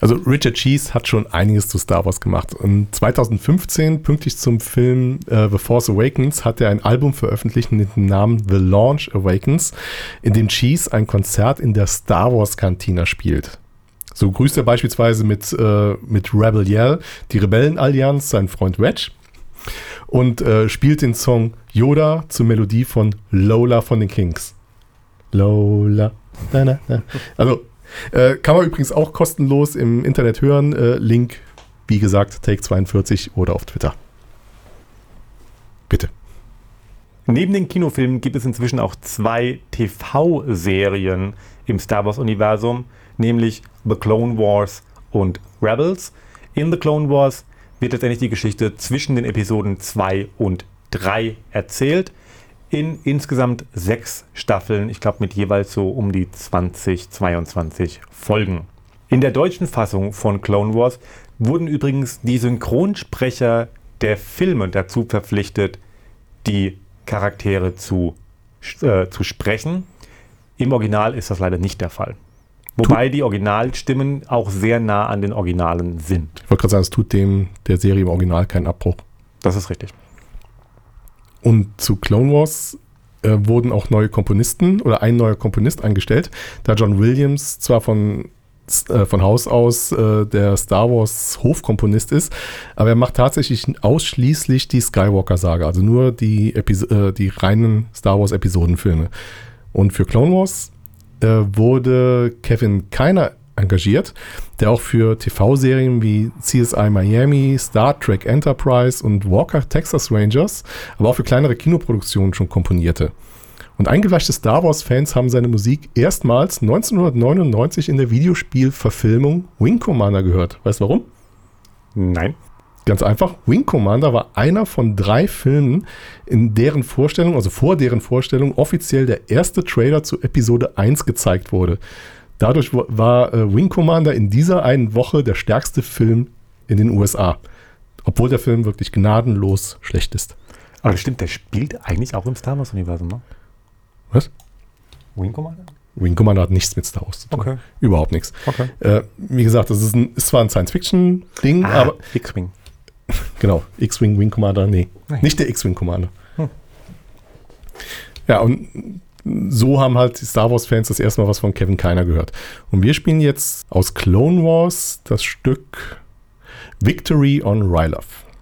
Also Richard Cheese hat schon einiges zu Star Wars gemacht. Und 2015, pünktlich zum Film The Force Awakens, hat er ein Album veröffentlicht mit dem Namen The Launch Awakens, in dem Cheese ein Konzert in der Star Wars Cantina spielt. So grüßt er beispielsweise mit Rebel Yell, die Rebellenallianz, seinen Freund Wedge, und spielt den Song Yoda zur Melodie von Lola von den Kings. Lola. Na, na, na. Also kann man übrigens auch kostenlos im Internet hören. Link, wie gesagt, Take42 oder auf Twitter. Bitte. Neben den Kinofilmen gibt es inzwischen auch 2 TV-Serien im Star Wars-Universum, nämlich The Clone Wars und Rebels. In The Clone Wars wird letztendlich die Geschichte zwischen den Episoden 2 und 3 erzählt. In insgesamt 6 Staffeln, ich glaube mit jeweils so um die 22 Folgen. In der deutschen Fassung von Clone Wars wurden übrigens die Synchronsprecher der Filme dazu verpflichtet, die Charaktere zu sprechen. Im Original ist das leider nicht der Fall. Wobei die Originalstimmen auch sehr nah an den Originalen sind. Ich wollte gerade sagen, es tut der Serie im Original keinen Abbruch. Das ist richtig. Und zu Clone Wars wurden auch neue Komponisten oder ein neuer Komponist angestellt, da John Williams zwar von Haus aus der Star Wars Hofkomponist ist, aber er macht tatsächlich ausschließlich die Skywalker-Saga, also nur die reinen Star Wars Episodenfilme. Und für Clone Wars wurde Kevin Kiner engagiert, der auch für TV-Serien wie CSI Miami, Star Trek Enterprise und Walker Texas Rangers, aber auch für kleinere Kinoproduktionen schon komponierte. Und eingefleischte Star Wars-Fans haben seine Musik erstmals 1999 in der Videospielverfilmung Wing Commander gehört. Weißt du warum? Nein. Ganz einfach, Wing Commander war einer von 3 Filmen, in deren Vorstellung, also vor deren Vorstellung, offiziell der erste Trailer zu Episode 1 gezeigt wurde. Dadurch war Wing Commander in dieser einen Woche der stärkste Film in den USA. Obwohl der Film wirklich gnadenlos schlecht ist. Aber das stimmt, der spielt eigentlich auch im Star Wars-Universum, ne? Was? Wing Commander? Wing Commander hat nichts mit Star Wars zu tun. Okay. Überhaupt nichts. Okay. Wie gesagt, das ist zwar ein Science-Fiction-Ding, aber... X-Wing. Genau, X-Wing, Wing Commander, nee. Nicht der X-Wing Commander. Ja, und so haben halt die Star Wars-Fans das erste Mal was von Kevin Kiner gehört. Und wir spielen jetzt aus Clone Wars das Stück Victory on Ryloth.